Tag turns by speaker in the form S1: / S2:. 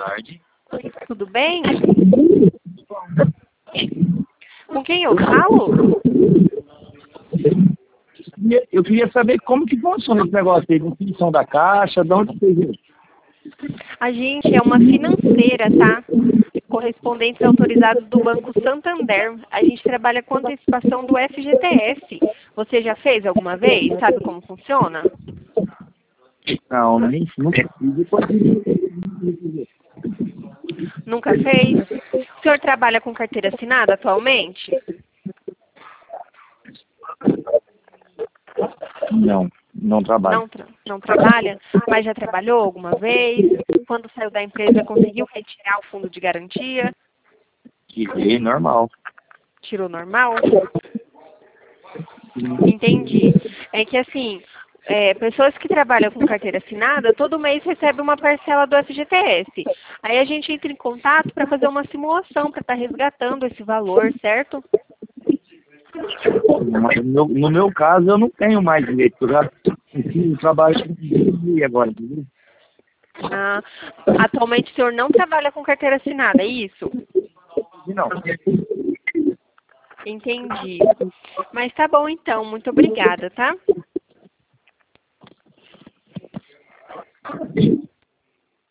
S1: tarde.
S2: Tudo bem? Com quem eu falo?
S1: Eu queria saber como que funciona esse negócio aí, definição da caixa, de onde você veio?
S2: A gente é uma financeira, tá? Correspondentes autorizados do Banco Santander. A gente trabalha com antecipação do FGTS. Você já fez alguma vez? Sabe como funciona?
S1: Não, nem nunca fiz.
S2: Nunca fez? O senhor trabalha com carteira assinada atualmente?
S1: Não trabalho.
S2: Não trabalha? Mas já trabalhou alguma vez? Quando saiu da empresa, conseguiu retirar o fundo de garantia?
S1: Tirei normal.
S2: Tirou normal? Entendi. É que assim, pessoas que trabalham com carteira assinada, todo mês recebe uma parcela do FGTS. Aí a gente entra em contato para fazer uma simulação, para estar resgatando esse valor, certo?
S1: Mas no meu caso, eu não tenho mais direito. Eu já fiz o trabalho que agora, entendeu?
S2: Ah, atualmente o senhor não trabalha com carteira assinada, é isso?
S1: Não.
S2: Entendi. Mas tá bom então, muito obrigada, tá?